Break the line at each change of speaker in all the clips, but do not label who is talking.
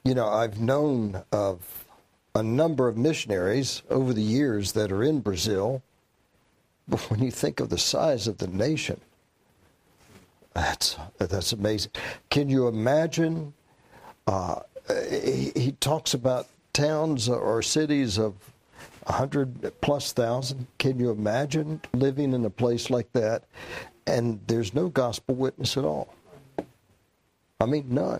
I've known of a number of missionaries over the years that are in Brazil, but when you think of the size of the nation, that's amazing. Can you imagine? He talks about towns or cities of 100,000+. Can you imagine living in a place like that? And there's no gospel witness at all. I mean, none.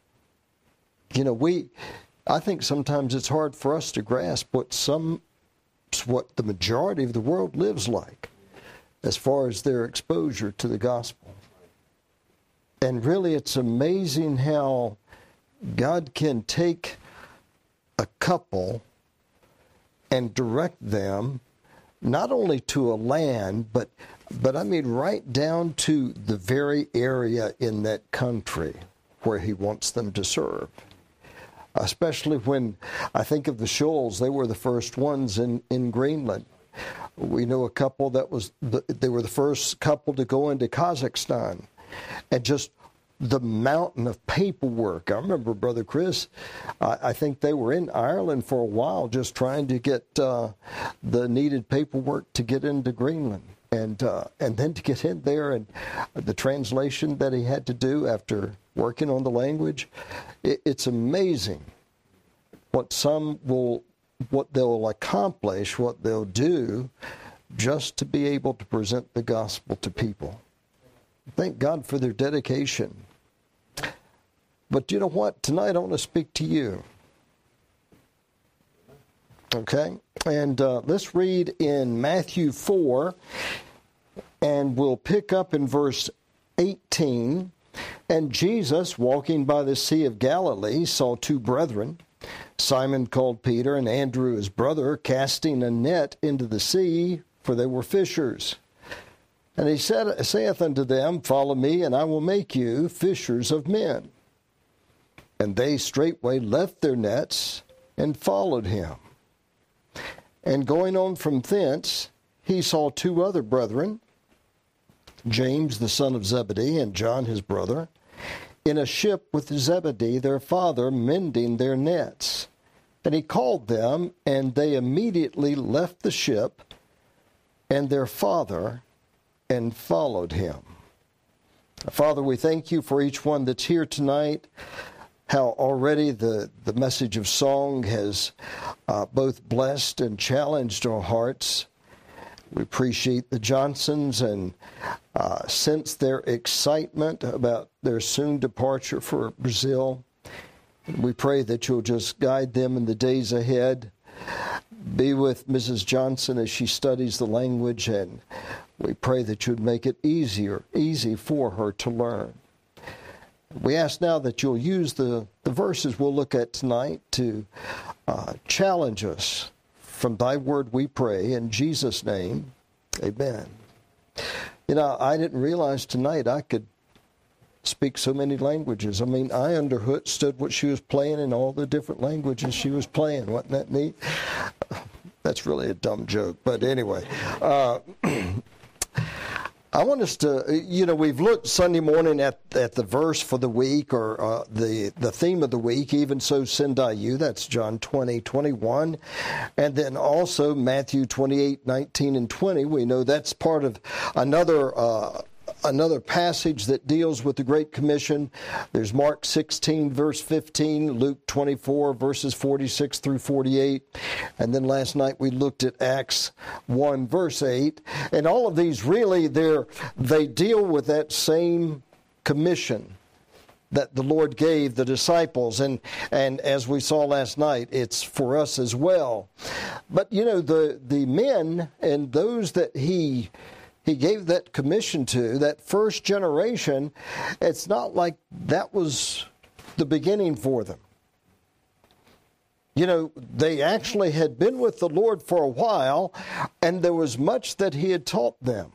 I think sometimes it's hard for us to grasp what the majority of the world lives like as far as their exposure to the gospel. And really, it's amazing how God can take a couple and direct them not only to a land, but I mean right down to the very area in that country where he wants them to serve. Especially when I think of the Shoals, they were the first ones in Greenland. We know a couple they were the first couple to go into Kazakhstan. And just the mountain of paperwork. I remember Brother Chris, I think they were in Ireland for a while just trying to get the needed paperwork to get into Greenland. And then to get in there and the translation that he had to do after working on the language, it's amazing what they'll accomplish, what they'll do just to be able to present the gospel to people. Thank God for their dedication. But you know what? Tonight I want to speak to you. Okay? And let's read in Matthew 4, and we'll pick up in verse 18. And Jesus, walking by the Sea of Galilee, saw two brethren, Simon called Peter and Andrew his brother, casting a net into the sea, for they were fishers. And he saith unto them, Follow me, and I will make you fishers of men. And they straightway left their nets and followed him. And going on from thence, he saw two other brethren, James the son of Zebedee and John his brother, in a ship with Zebedee their father, mending their nets. And he called them, and they immediately left the ship and their father, and followed him. Father, we thank you for each one that's here tonight, how already the message of song has both blessed and challenged our hearts. We appreciate the Johnsons and sense their excitement about their soon departure for Brazil. We pray that you'll just guide them in the days ahead. Be with Mrs. Johnson as she studies the language, and we pray that you'd make it easy for her to learn. We ask now that you'll use the verses we'll look at tonight to challenge us. From thy word we pray, in Jesus' name, amen. I didn't realize tonight I could speak so many languages. I mean, I understood what she was playing in all the different languages she was playing. Wasn't that neat? That's really a dumb joke. But anyway, I want us to, we've looked Sunday morning at the verse for the week, or the theme of the week, even so send I you. That's John 20:21. And then also Matthew 28:19 and 20. We know that's part of another passage that deals with the Great Commission. There's Mark 16, verse 15, Luke 24, verses 46 through 48. And then last night we looked at Acts 1, verse 8. And all of these really, they deal with that same commission that the Lord gave the disciples. And as we saw last night, it's for us as well. But, the men and those that He gave that commission to, that first generation, it's not like that was the beginning for them. They actually had been with the Lord for a while, and there was much that He had taught them.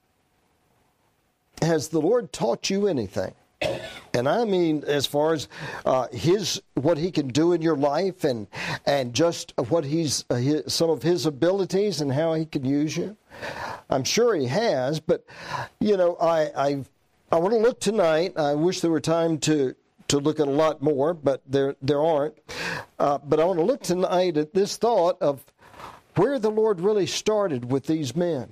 Has the Lord taught you anything? And I mean, as far as what He can do in your life, and just what some of His abilities and how He can use you. I'm sure He has, but I want to look tonight. I wish there were time to look at a lot more, but there aren't. But I want to look tonight at this thought of where the Lord really started with these men.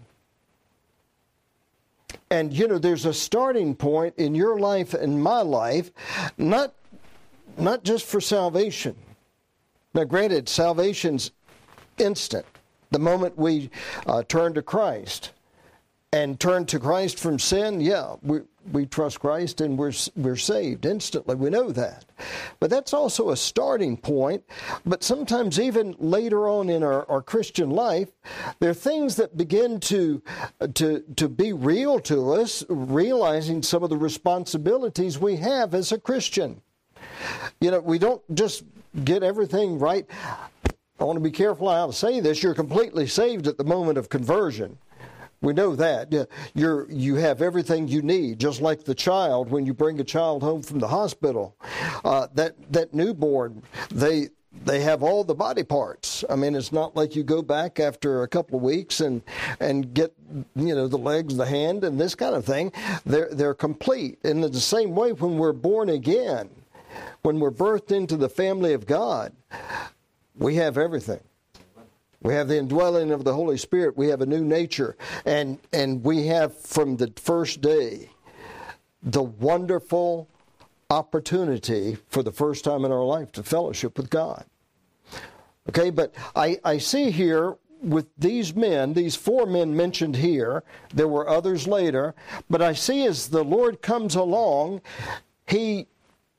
And, there's a starting point in your life and my life, not just for salvation. Now, granted, salvation's instant. The moment we turn to Christ and turn to Christ from sin, we trust Christ and we're saved instantly. We know that. But that's also a starting point. But sometimes even later on in our Christian life, there are things that begin to be real to us, realizing some of the responsibilities we have as a Christian. We don't just get everything right. I want to be careful how to say this. You're completely saved at the moment of conversion. We know that. You have everything you need, just like the child when you bring a child home from the hospital. That newborn, they have all the body parts. I mean, it's not like you go back after a couple of weeks and get the legs, the hand, and this kind of thing. They're complete. And in the same way, when we're born again, when we're birthed into the family of God, we have everything. We have the indwelling of the Holy Spirit. We have a new nature. And we have from the first day the wonderful opportunity for the first time in our life to fellowship with God. Okay, but I see here with these men, these 4 men mentioned here, there were others later, but I see as the Lord comes along, it's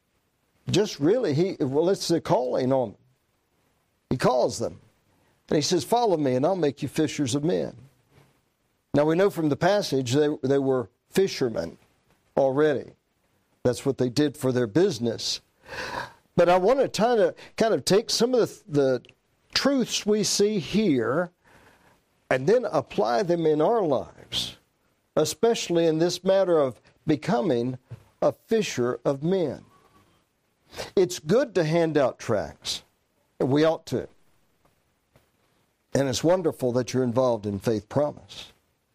the calling on them. He calls them. And he says, follow me and I'll make you fishers of men. Now we know from the passage they were fishermen already. That's what they did for their business. But I want to kind of take some of the truths we see here and then apply them in our lives, especially in this matter of becoming a fisher of men. It's good to hand out tracts. We ought to. And it's wonderful that you're involved in Faith Promise.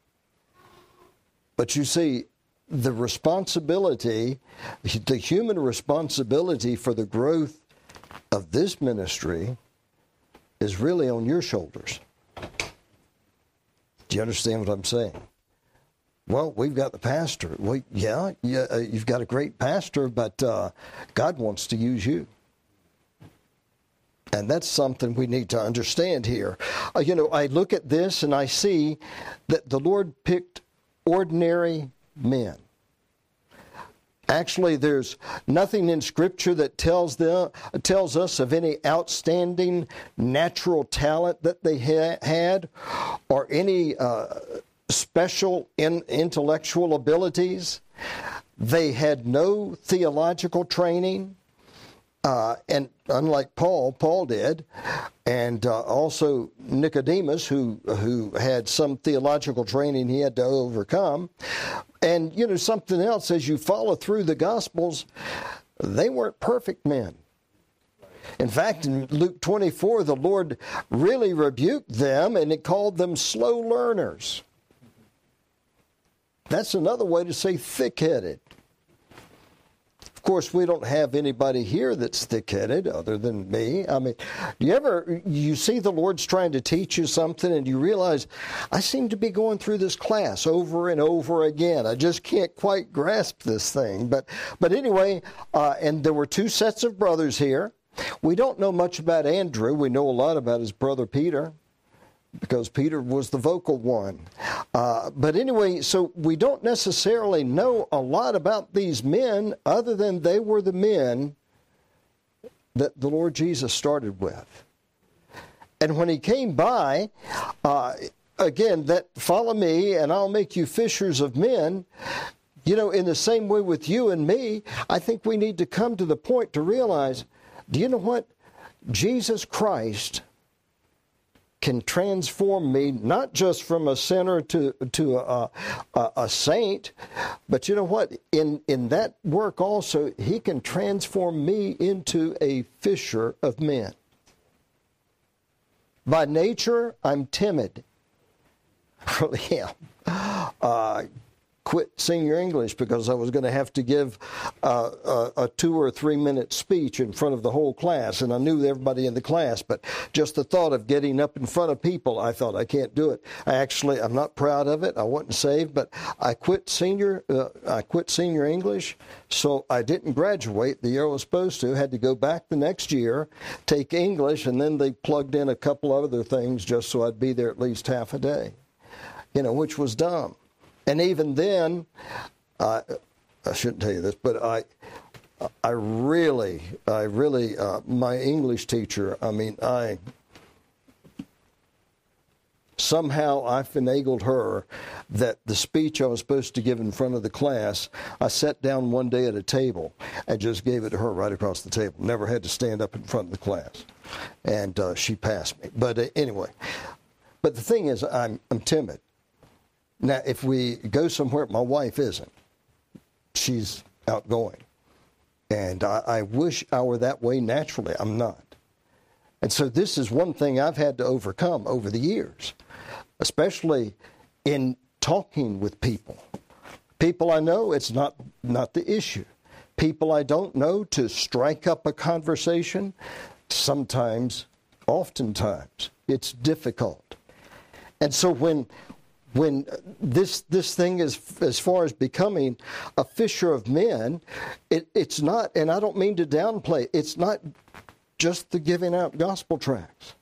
But you see, the responsibility, the human responsibility for the growth of this ministry is really on your shoulders. Do you understand what I'm saying? Well, we've got the pastor. You've got a great pastor, but God wants to use you. And that's something we need to understand here. I look at this and I see that the Lord picked ordinary men. Actually, there's nothing in Scripture that tells us of any outstanding natural talent that they had or any special intellectual abilities. They had no theological training. And unlike Paul did, and also Nicodemus, who had some theological training he had to overcome. And, something else, as you follow through the Gospels, they weren't perfect men. In fact, in Luke 24, the Lord really rebuked them, and it called them slow learners. That's another way to say thick-headed. Of course, we don't have anybody here that's thick-headed other than me. I mean, you see the Lord's trying to teach you something and you realize, I seem to be going through this class over and over again. I just can't quite grasp this thing. But anyway, and there were 2 sets of brothers here. We don't know much about Andrew. We know a lot about his brother Peter, because Peter was the vocal one. But anyway, so we don't necessarily know a lot about these men other than they were the men that the Lord Jesus started with. And when he came by, again, that follow me and I'll make you fishers of men. In the same way with you and me, I think we need to come to the point to realize, do you know what? Jesus Christ can transform me, not just from a sinner to a saint, but you know what? In that work also, he can transform me into a fisher of men. By nature, I'm timid. I really am. quit senior English because I was going to have to give a 2 or 3 minute speech in front of the whole class, and I knew everybody in the class, but just the thought of getting up in front of people, I thought, I can't do it. I'm not proud of it. I wasn't saved, but I quit senior English, so I didn't graduate the year I was supposed to. Had to go back the next year, take English, and then they plugged in a couple other things just so I'd be there at least half a day, which was dumb. And even then, I shouldn't tell you this, but I really, my English teacher, somehow I finagled her that the speech I was supposed to give in front of the class, I sat down one day at a table and just gave it to her right across the table. Never had to stand up in front of the class. And she passed me. But anyway, but the thing is, I'm timid. Now, if we go somewhere, my wife isn't. She's outgoing. And I wish I were that way naturally. I'm not. And so this is one thing I've had to overcome over the years, especially in talking with people. People I know, it's not the issue. People I don't know, to strike up a conversation, oftentimes, it's difficult. And so when this thing is, as far as becoming a fisher of men, it's not, and I don't mean to downplay, it's not just the giving out gospel tracts,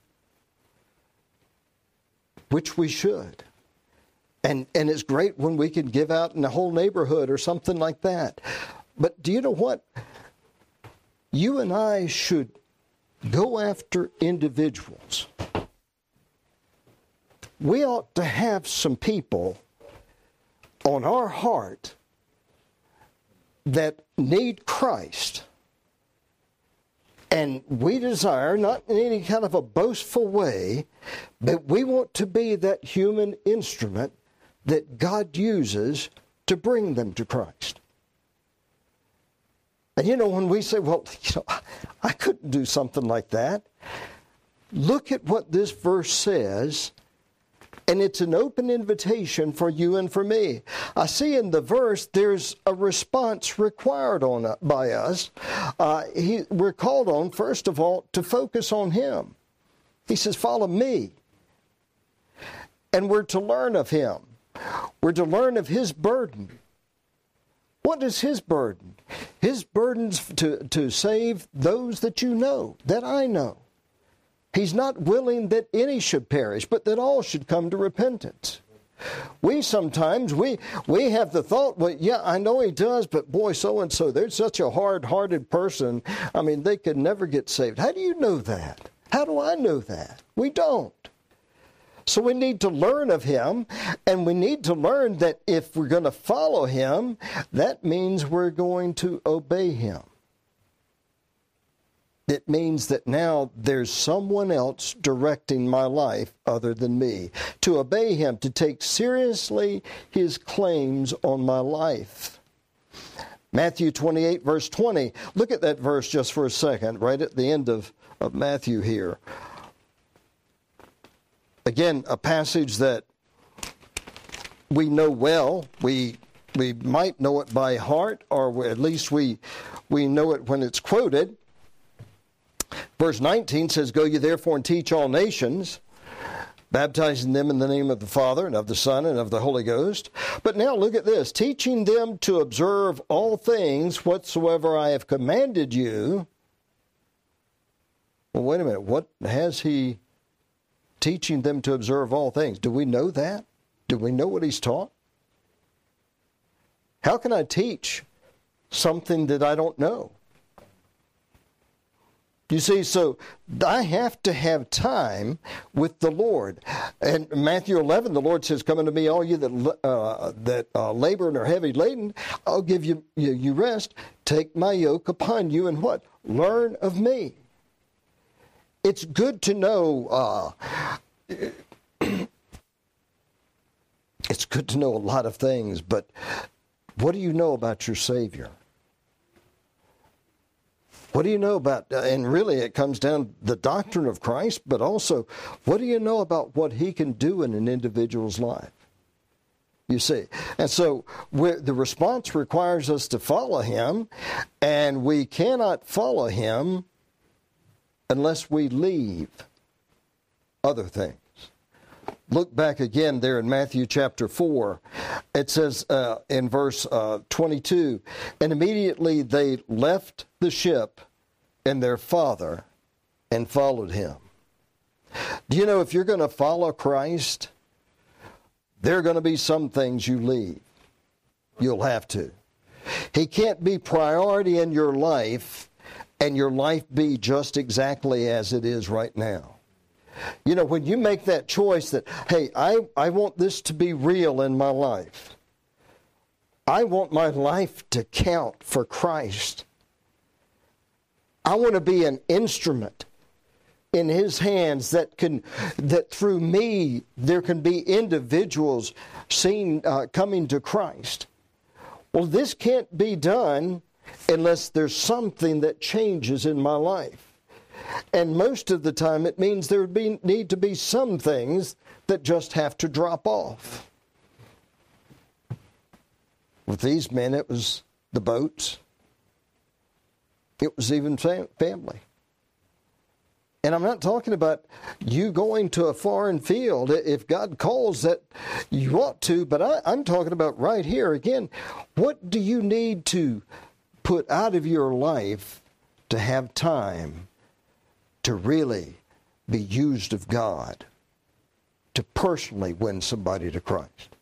which we should. And it's great when we can give out in the whole neighborhood or something like that. But do you know what? You and I should go after individuals. We ought to have some people on our heart that need Christ. And we desire, not in any kind of a boastful way, but we want to be that human instrument that God uses to bring them to Christ. And when we say, well, I couldn't do something like that, look at what this verse says. And it's an open invitation for you and for me. I see in the verse there's a response required by us. We're called on, first of all, to focus on Him. He says, follow me. And we're to learn of Him. We're to learn of His burden. What is His burden? His burden's to save those that you know, that I know. He's not willing that any should perish, but that all should come to repentance. We sometimes, we have the thought, well, yeah, I know He does, but boy, so-and-so, they're such a hard-hearted person. They could never get saved. How do you know that? How do I know that? We don't. So we need to learn of Him, and we need to learn that if we're going to follow Him, that means we're going to obey Him. It means that now there's someone else directing my life other than me. To obey Him, to take seriously His claims on my life. Matthew 28, verse 20. Look at that verse just for a second, right at the end of Matthew here. Again, a passage that we know well. We might know it by heart, or at least we know it when it's quoted. Verse 19 says, go ye therefore and teach all nations, baptizing them in the name of the Father and of the Son and of the Holy Ghost. But now look at this, teaching them to observe all things whatsoever I have commanded you. Well, wait a minute, what has He teaching them to observe all things? Do we know that? Do we know what He's taught? How can I teach something that I don't know? You see, so I have to have time with the Lord. And Matthew 11, the Lord says, come unto me, all you that labor and are heavy laden, I'll give you rest. Take my yoke upon you and what? Learn of me. It's good to know, it's good to know a lot of things, but what do you know about your Savior? What do you know about, and really it comes down to the doctrine of Christ, but also what do you know about what He can do in an individual's life? You see. And so the response requires us to follow him, and we cannot follow him unless we leave other things. Look back again there in Matthew chapter 4. It says in verse 22, and immediately they left the ship and their father and followed him. Do you know if you're going to follow Christ, there are going to be some things you leave. You'll have to. He can't be priority in your life and your life be just exactly as it is right now. You know, when you make that choice that, hey, I want this to be real in my life. I want my life to count for Christ. I want to be an instrument in his hands that through me there can be individuals seen coming to Christ. Well, this can't be done unless there's something that changes in my life. And most of the time it means there would need to be some things that just have to drop off. With these men, it was the boats. It was even family. And I'm not talking about you going to a foreign field. If God calls that, you ought to. But I'm talking about right here again. What do you need to put out of your life to have time to really be used of God, to personally win somebody to Christ?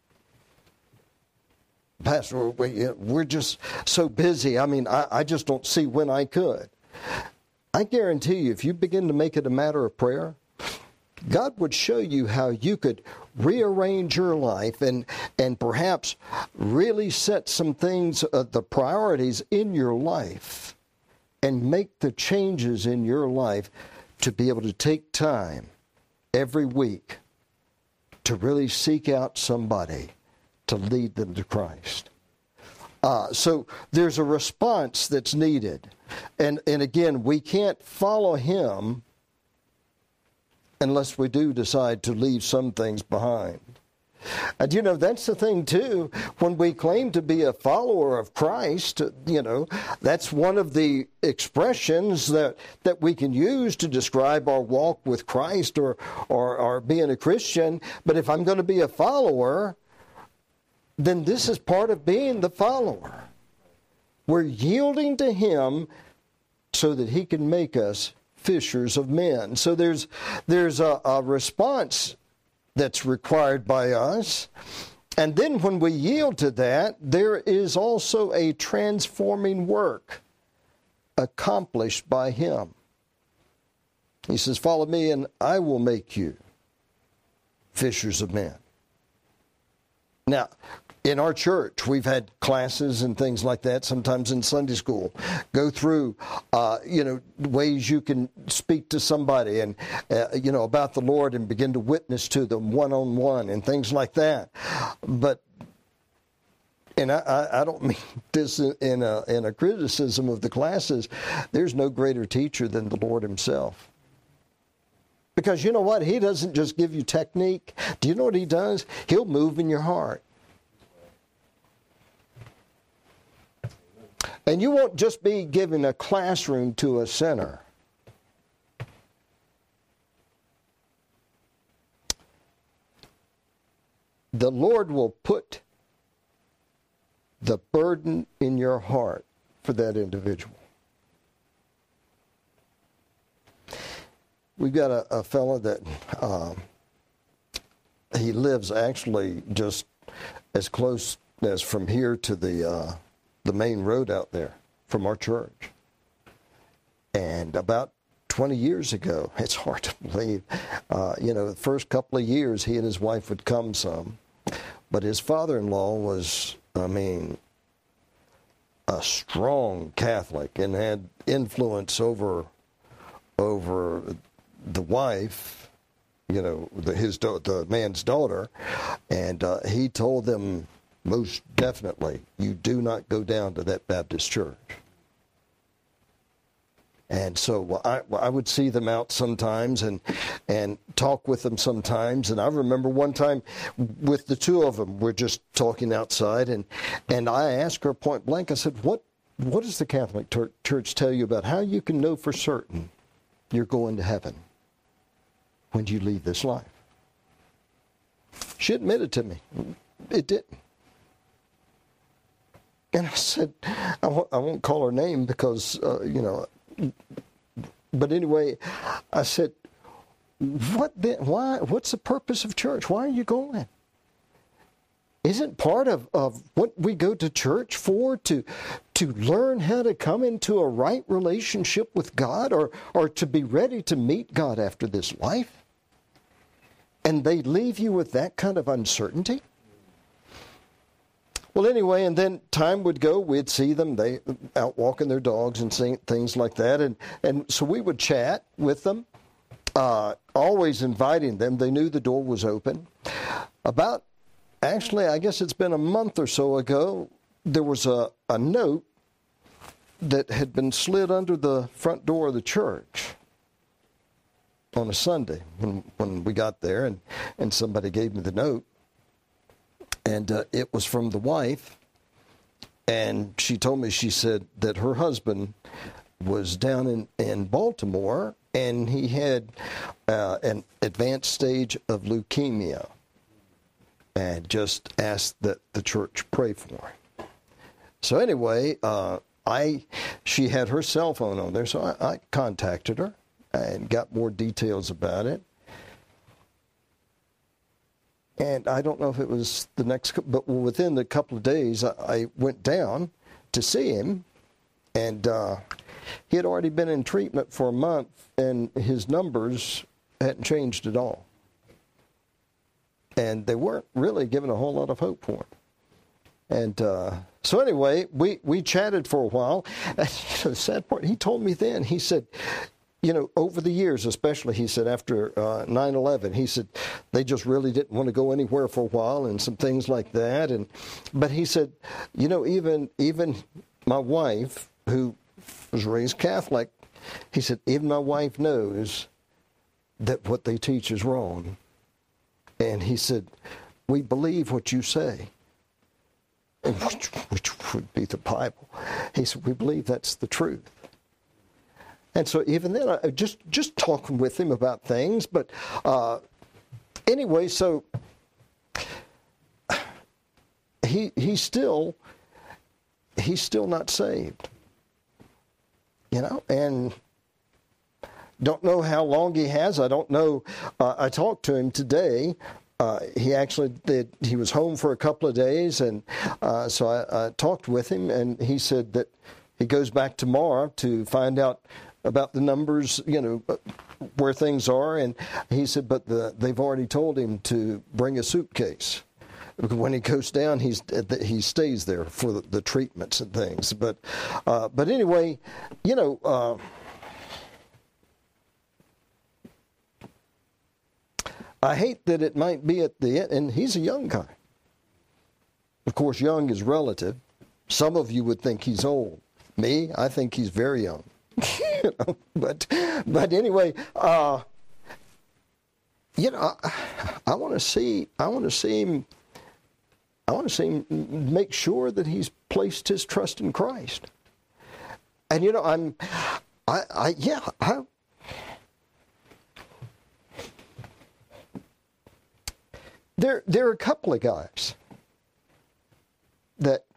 Pastor, we're just so busy. I mean, I just don't see when I could. I guarantee you, if you begin to make it a matter of prayer, God would show you how you could rearrange your life and perhaps really set some things, the priorities in your life, and make the changes in your life to be able to take time every week to really seek out somebody to lead them to Christ. So there's a response that's needed. And again, we can't follow him unless we do decide to leave some things behind. And you know, that's the thing too, when we claim to be a follower of Christ, you know, that's one of the expressions that we can use to describe our walk with Christ or being a Christian. But if I'm going to be a follower, then this is part of being the follower. We're yielding to him so that he can make us fishers of men. So there's a response that's required by us. And then when we yield to that, there is also a transforming work accomplished by him. He says, follow me and I will make you fishers of men. Now, in our church, we've had classes and things like that, sometimes in Sunday school, go through, ways you can speak to somebody and, about the Lord and begin to witness to them one-on-one and things like that. But, and I don't mean this in a criticism of the classes, there's no greater teacher than the Lord himself. Because you know what? He doesn't just give you technique. Do you know what he does? He'll move in your heart. And you won't just be giving a classroom to a sinner. The Lord will put the burden in your heart for that individual. We've got a fellow that he lives actually just as close as from here to the main road out there from our church. And about 20 years ago, it's hard to believe, the first couple of years he and his wife would come some, but his father-in-law was, a strong Catholic and had influence over the wife, the man's daughter, and he told them, most definitely, you do not go down to that Baptist church. And so I would see them out sometimes and talk with them sometimes. And I remember one time with the two of them, we're just talking outside, and I asked her point blank, I said, what does the Catholic Church tell you about how you can know for certain you're going to heaven when you leave this life? She admitted to me, it didn't. And I said, I won't call her name because, but anyway, I said, what then? Why? What's the purpose of church? Why are you going? Isn't part of what we go to church for to learn how to come into a right relationship with God or to be ready to meet God after this life? And they leave you with that kind of uncertainty? Well, anyway, and then time would go, we'd see them, they out walking their dogs and things like that. And so we would chat with them, always inviting them. They knew the door was open. Actually, I guess it's been a month or so ago, there was a note that had been slid under the front door of the church on a Sunday when we got there, and somebody gave me the note. And it was from the wife, and she told me, she said that her husband was down in Baltimore, and he had an advanced stage of leukemia, and just asked that the church pray for him. So anyway, she had her cell phone on there, so I contacted her and got more details about it. And I don't know if it was the next, but within a couple of days, I went down to see him, and he had already been in treatment for a month, and his numbers hadn't changed at all. And they weren't really giving a whole lot of hope for him. And so anyway, we chatted for a while. And, the sad part, he told me then, he said, over the years, especially, he said, after 9/11, he said, they just really didn't want to go anywhere for a while and some things like that. But he said, even my wife, who was raised Catholic, he said, even my wife knows that what they teach is wrong. And he said, we believe what you say, which would be the Bible. He said, we believe that's the truth. And so even then, I just talking with him about things. But anyway, so he's still not saved, and don't know how long he has. I don't know. I talked to him today. He was home for a couple of days, and so I talked with him, and he said that he goes back tomorrow to find out about the numbers, where things are. And he said, but they've already told him to bring a suitcase. When he goes down, he stays there for the treatments and things. But anyway, I hate that it might be at the end, and he's a young guy. Of course, young is relative. Some of you would think he's old. Me, I think he's very young. But anyway, I want to see him make sure that he's placed his trust in Christ. And there are a couple of guys that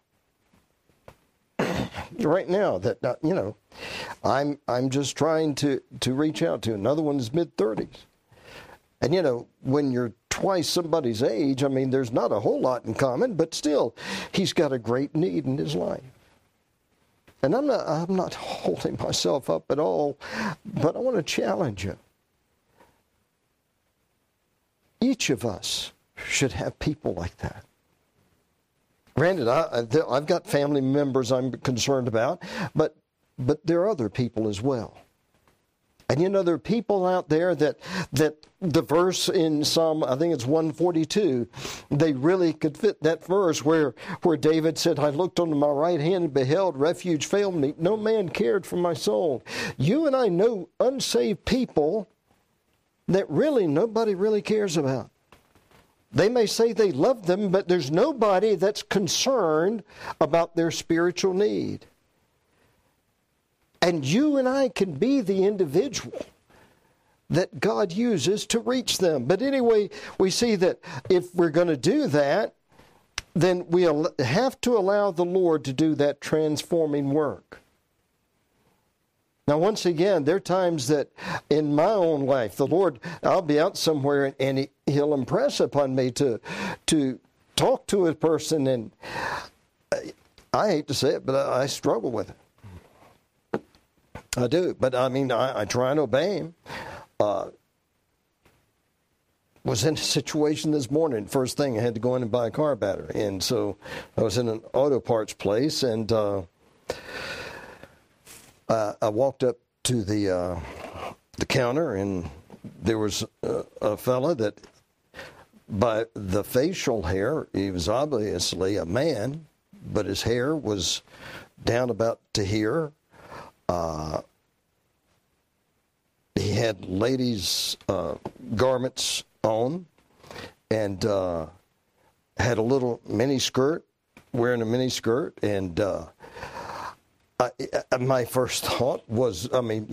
right now that I'm just trying to reach out to. Another one is mid-30s. And when you're twice somebody's age, there's not a whole lot in common, but still, he's got a great need in his life. And I'm not holding myself up at all, but I want to challenge you. Each of us should have people like that. Granted, I've got family members I'm concerned about, but there are other people as well. And there are people out there that the verse in Psalm, I think it's 142, they really could fit that verse where David said, I looked on my right hand and beheld refuge failed me. No man cared for my soul. You and I know unsaved people that really nobody really cares about. They may say they love them, but there's nobody that's concerned about their spiritual need. And you and I can be the individual that God uses to reach them. But anyway, we see that if we're going to do that, then we have to allow the Lord to do that transforming work. Now, once again, there are times that in my own life, the Lord, I'll be out somewhere and He'll impress upon me to talk to a person, and I hate to say it, but I struggle with it. I do, but I try and obey Him. Was in a situation this morning. First thing, I had to go in and buy a car battery, and so I was in an auto parts place, and I walked up to the counter, and there was a fella that, by the facial hair, he was obviously a man, but his hair was down about to here. He had ladies' garments on, and had a little mini skirt, wearing a mini skirt, and my first thought was, I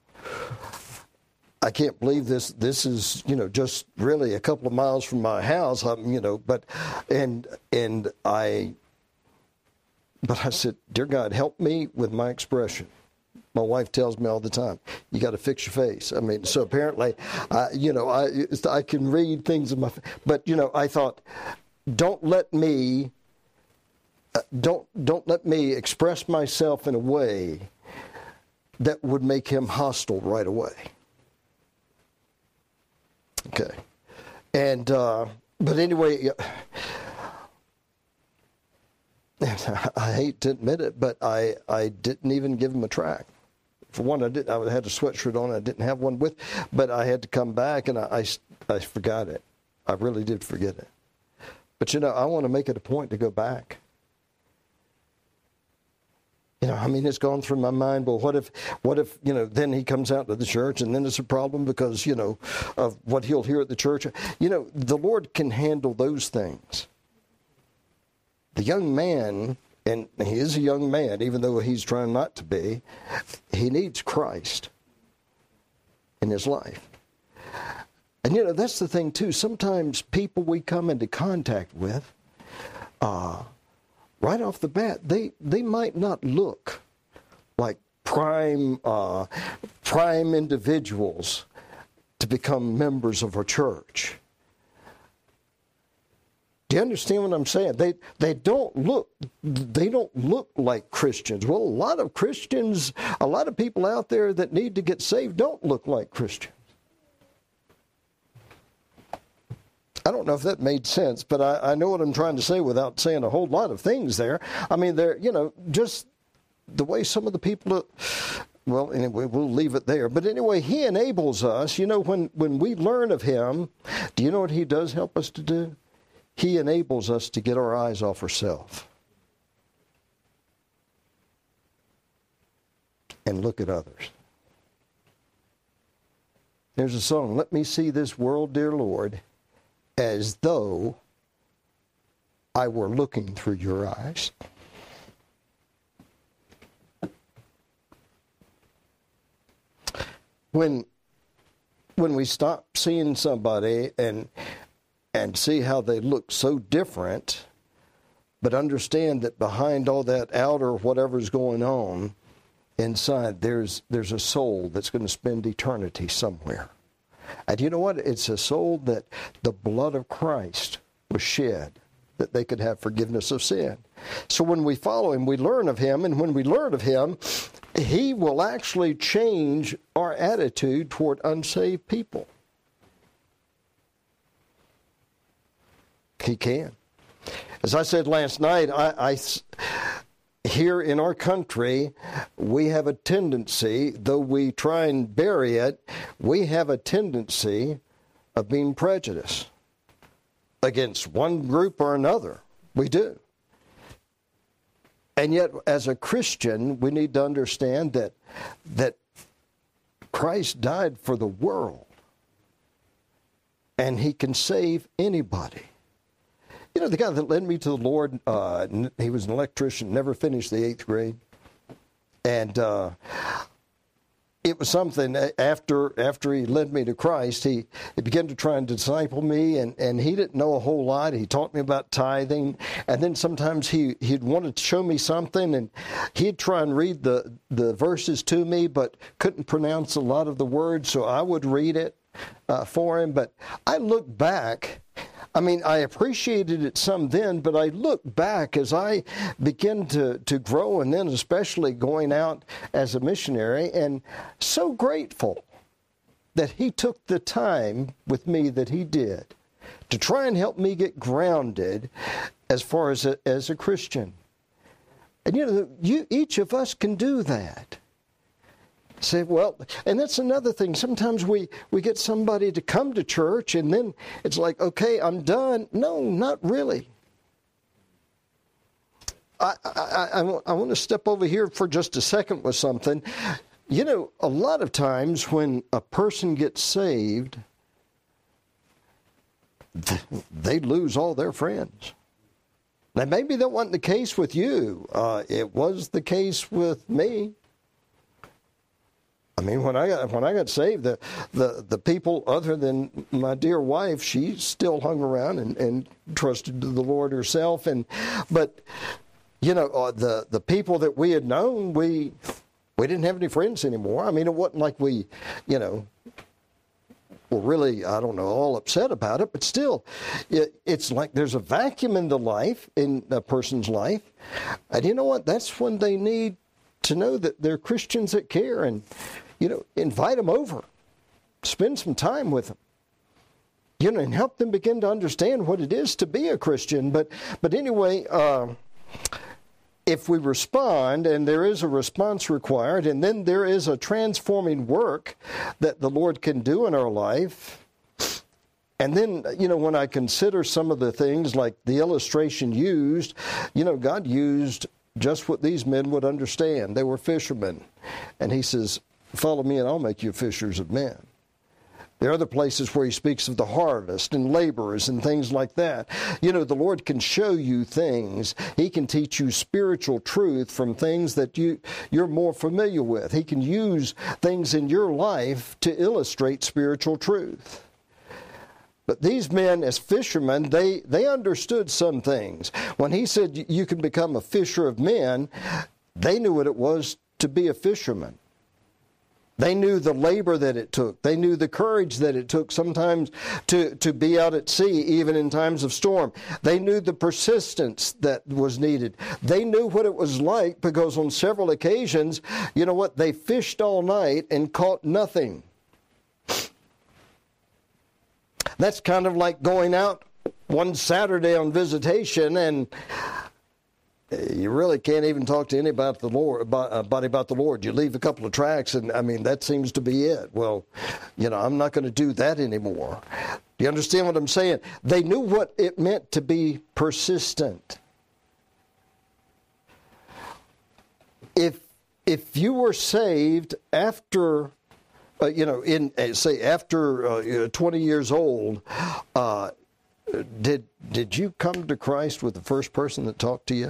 can't believe this. This is, just really a couple of miles from my house, but I said, dear God, help me with my expression. My wife tells me all the time, you got to fix your face. So apparently, I can read things in my face. But, I thought, don't let me express myself in a way that would make him hostile right away. Okay. And, but anyway, I hate to admit it, but I didn't even give him a track. For one, I had a sweatshirt on. I didn't have one with, but I had to come back, and I forgot it. I really did forget it. But, I want to make it a point to go back. It's gone through my mind, well, what if, then he comes out to the church, and then it's a problem because, of what he'll hear at the church. The Lord can handle those things. The young man, and he is a young man, even though he's trying not to be, he needs Christ in his life. And, that's the thing, too. Sometimes people we come into contact with, right off the bat, they might not look like prime individuals to become members of our church. Do you understand what I'm saying? They don't look like Christians. Well, a lot of Christians, a lot of people out there that need to get saved don't look like Christians. I don't know if that made sense, but I know what I'm trying to say without saying a whole lot of things there. They're, just the way some of the people, well, anyway, we'll leave it there. But anyway, he enables us, when we learn of him, do you know what he does help us to do? He enables us to get our eyes off ourselves and look at others. There's a song, let me see this world, dear Lord, as though I were looking through your eyes. When we stop seeing somebody and see how they look so different, but understand that behind all that outer whatever's going on, inside there's a soul that's going to spend eternity somewhere. And you know what? It's a soul that the blood of Christ was shed, that they could have forgiveness of sin. So when we follow him, we learn of him, and when we learn of him, he will actually change our attitude toward unsaved people. He can. As I said last night, here in our country, we have a tendency, though we try and bury it, we have a tendency of being prejudiced against one group or another. We do. And yet, as a Christian, we need to understand that Christ died for the world, and he can save anybody. You know, the guy that led me to the Lord, he was an electrician, never finished the 8th grade. And it was something, after he led me to Christ, he began to try and disciple me, and he didn't know a whole lot. He taught me about tithing, and then sometimes he'd want to show me something, and he'd try and read the verses to me, but couldn't pronounce a lot of the words, so I would read it for him. But I look back, I mean, I appreciated it some then, but I look back as I begin to grow, and then especially going out as a missionary, and so grateful that he took the time with me that he did to try and help me get grounded as far as a Christian. And you know, each of us can do that. Say, well, and that's another thing. Sometimes we get somebody to come to church, and then it's like, okay, I'm done. No, not really. I want to step over here for just a second with something. You know, a lot of times when a person gets saved, they lose all their friends. Now, maybe that wasn't the case with you. It was the case with me. I mean, when I got saved, the people other than my dear wife, she still hung around and trusted the Lord herself. But you know, the people that we had known, we didn't have any friends anymore. I mean, it wasn't like we, you know, were really, I don't know, all upset about it. But still, it's like there's a vacuum in a person's life, and you know what? That's when they need to know that they're Christians that care, and you know, invite them over, spend some time with them, you know, and help them begin to understand what it is to be a Christian. But anyway, if we respond, and there is a response required, and then there is a transforming work that the Lord can do in our life. And then, you know, when I consider some of the things like the illustration used, you know, God used just what these men would understand. They were fishermen. And he says, follow me and I'll make you fishers of men. There are other places where he speaks of the harvest and laborers and things like that. You know, the Lord can show you things. He can teach you spiritual truth from things that you're more familiar with. He can use things in your life to illustrate spiritual truth. But these men, as fishermen, they understood some things. When he said you can become a fisher of men, they knew what it was to be a fisherman. They knew the labor that it took. They knew the courage that it took sometimes to be out at sea, even in times of storm. They knew the persistence that was needed. They knew what it was like, because on several occasions, you know what, they fished all night and caught nothing. That's kind of like going out one Saturday on visitation, and you really can't even talk to anybody about the Lord. You leave a couple of tracts, and I mean, that seems to be it. Well, you know, I'm not going to do that anymore. Do you understand what I'm saying? They knew what it meant to be persistent. If you were saved after, after 20 years old, did you come to Christ with the first person that talked to you?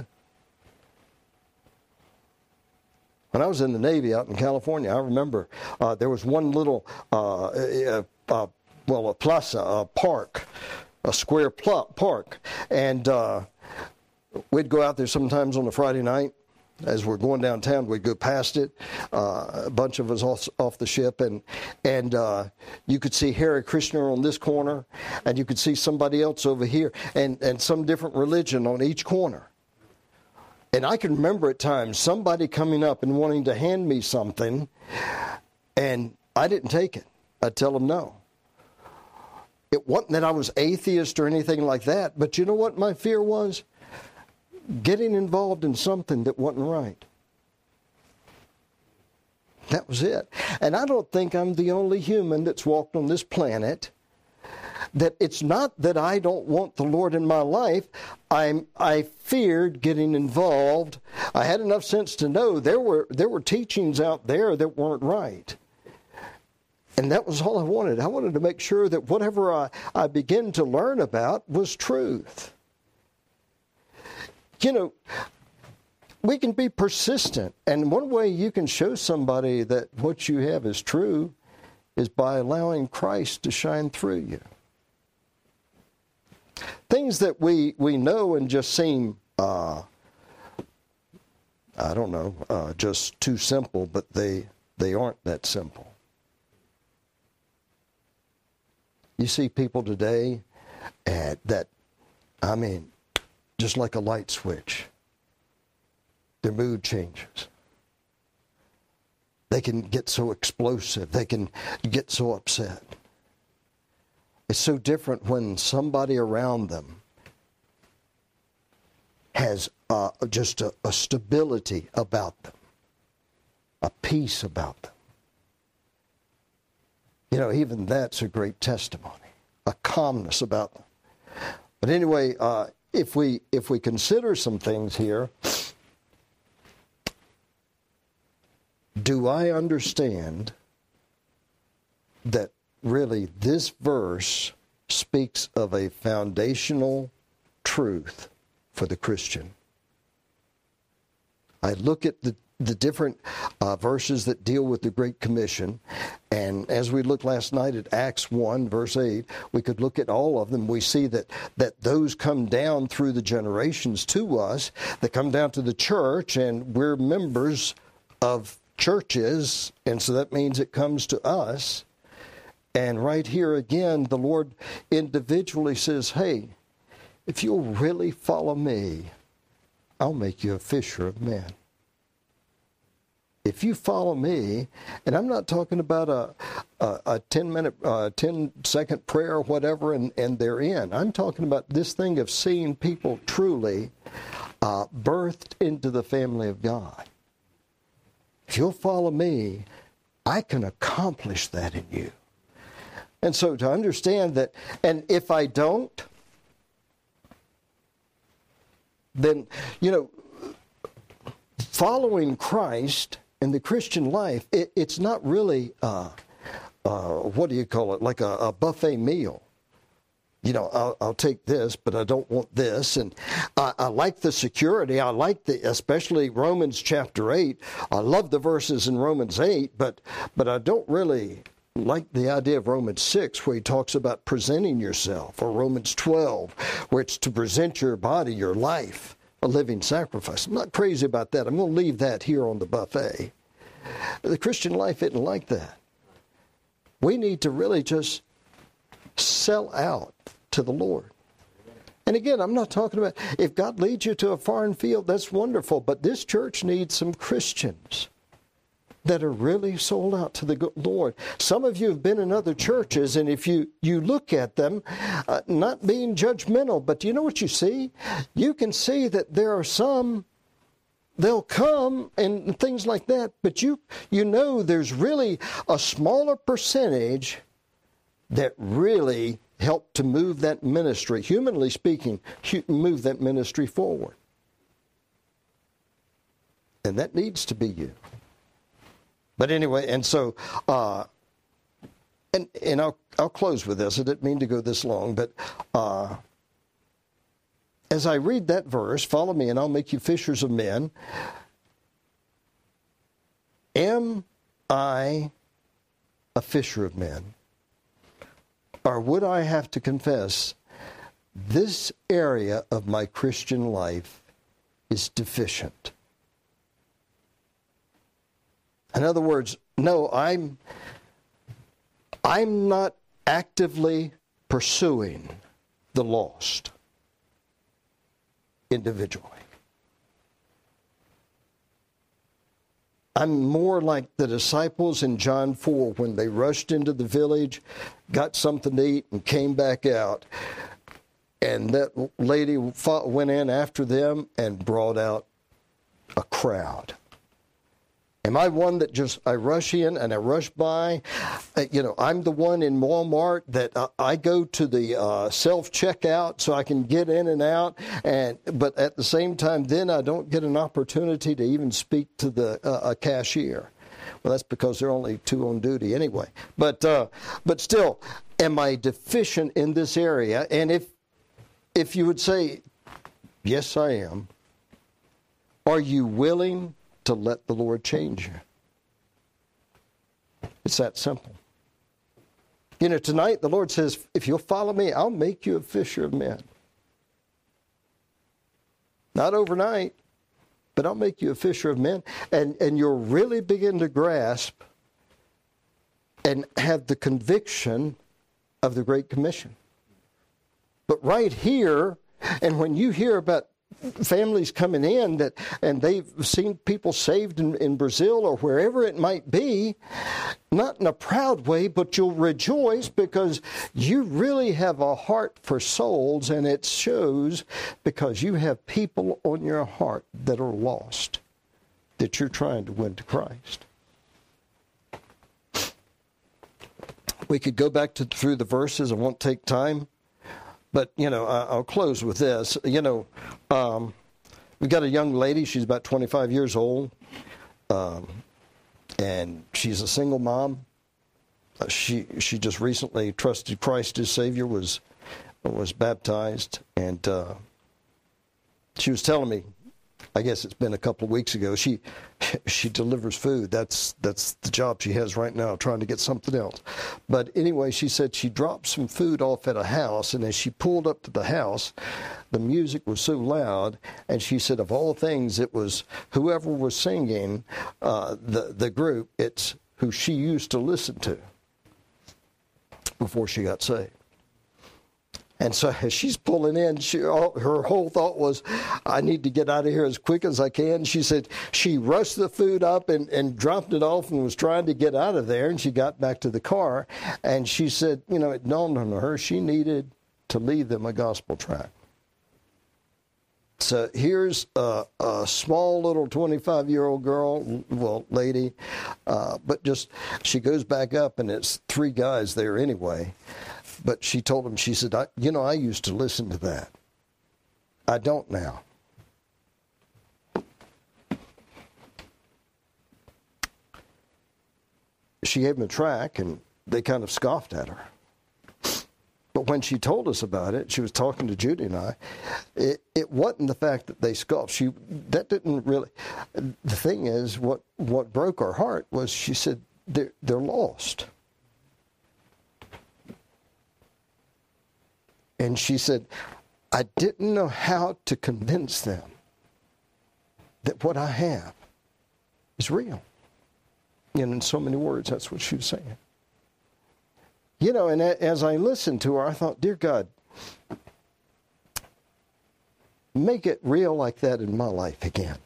When I was in the Navy out in California, I remember there was one little, a plaza, a park, a square park. And we'd go out there sometimes on a Friday night. As we're going downtown, we'd go past it, a bunch of us off the ship, and you could see Hare Krishna on this corner, and you could see somebody else over here, and some different religion on each corner. And I can remember at times somebody coming up and wanting to hand me something, and I didn't take it. I'd tell them no. It wasn't that I was atheist or anything like that, but you know what my fear was? getting involved in something that wasn't right. That was it. And I don't think I'm the only human that's walked on this planet. That it's not that I don't want the Lord in my life. I feared getting involved. I had enough sense to know there were teachings out there that weren't right. And that was all I wanted. I wanted to make sure that whatever I began to learn about was truth. You know, we can be persistent. And one way you can show somebody that what you have is true is by allowing Christ to shine through you. Things that we know and just seem, just too simple, but they aren't that simple. You see people today just like a light switch, their mood changes. They can get so explosive. They can get so upset. It's so different when somebody around them has just a stability about them, a peace about them. You know, even that's a great testimony, a calmness about them. But anyway, if we consider some things here, do I understand that really this verse speaks of a foundational truth for the Christian? I look at the different verses that deal with the Great Commission, and as we looked last night at Acts 1, verse 8, we could look at all of them. We see that those come down through the generations to us, that come down to the church, and we're members of churches, and so that means it comes to us. And right here again, the Lord individually says, hey, if you'll really follow me, I'll make you a fisher of men. If you follow me, and I'm not talking about a 10-second prayer or whatever, and they're in. I'm talking about this thing of seeing people truly birthed into the family of God. If you'll follow me, I can accomplish that in you. And so to understand that, and if I don't, then, you know, following Christ in the Christian life, it's not really, what do you call it, like a buffet meal. You know, I'll take this, but I don't want this. And I like the security. I like especially Romans chapter 8. I love the verses in Romans 8, but I don't really like the idea of Romans 6, where he talks about presenting yourself, or Romans 12, where it's to present your body, your life, a living sacrifice. I'm not crazy about that. I'm going to leave that here on the buffet. The Christian life isn't like that. We need to really just sell out to the Lord. And again, I'm not talking about, if God leads you to a foreign field, that's wonderful, but this church needs some Christians that are really sold out to the Lord. Some of you have been in other churches, and if you look at them, not being judgmental, but you know what you see? You can see that there are some, they'll come and things like that, but you know there's really a smaller percentage that really help to move that ministry, humanly speaking, move that ministry forward. And that needs to be you. But anyway, and so, and I'll close with this. I didn't mean to go this long, but as I read that verse, follow me and I'll make you fishers of men. Am I a fisher of men? Or would I have to confess this area of my Christian life is deficient? In other words, no, I'm not actively pursuing the lost individually. I'm more like the disciples in John 4 when they rushed into the village, got something to eat, and came back out. And that lady went in after them and brought out a crowd. Am I one that just, I rush in and I rush by? I'm the one in Walmart that I go to the self-checkout so I can get in and out. But at the same time, then I don't get an opportunity to even speak to the cashier. Well, that's because there are only two on duty anyway. But still, am I deficient in this area? And if you would say, yes, I am, are you willing to let the Lord change you? It's that simple. Tonight the Lord says, if you'll follow me, I'll make you a fisher of men. Not overnight, but I'll make you a fisher of men. And you'll really begin to grasp and have the conviction of the Great Commission. But right here, and when you hear about families coming in and they've seen people saved in Brazil or wherever it might be, not in a proud way, but you'll rejoice because you really have a heart for souls, and it shows because you have people on your heart that are lost, that you're trying to win to Christ. We could go back through the verses. I won't take time. But, I'll close with this. We've got a young lady. She's about 25 years old. And she's a single mom. She just recently trusted Christ as Savior, was baptized. And she was telling me, I guess it's been a couple of weeks ago, she delivers food. That's the job she has right now, trying to get something else. But anyway, she said she dropped some food off at a house, and as she pulled up to the house, the music was so loud, and she said of all things, it was whoever was singing, the group, it's who she used to listen to before she got saved. And so as she's pulling in, her whole thought was, I need to get out of here as quick as I can. She said she rushed the food up and dropped it off and was trying to get out of there. And she got back to the car. And she said, it dawned on her, she needed to leave them a gospel tract. So here's a small little 25-year-old girl, lady, but just she goes back up and it's three guys there anyway. But she told him, she said, I used to listen to that. I don't now. She gave him a tract, and they kind of scoffed at her. But when she told us about it, she was talking to Judy and I, it wasn't the fact that they scoffed. That didn't really. The thing is, what broke her heart was she said, they're lost. And she said, I didn't know how to convince them that what I have is real. And in so many words, that's what she was saying. And as I listened to her, I thought, dear God, make it real like that in my life again.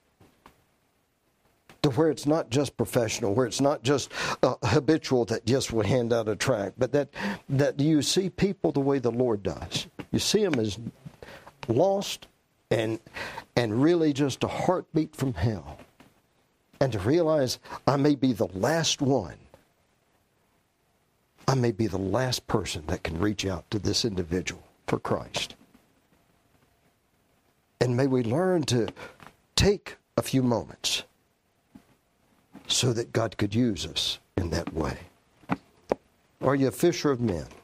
To where it's not just professional, where it's not just habitual that just will hand out a tract, but that you see people the way the Lord does. You see them as lost and really just a heartbeat from hell. And to realize I may be the last one. I may be the last person that can reach out to this individual for Christ. And may we learn to take a few moments so that God could use us in that way. Are you a fisher of men?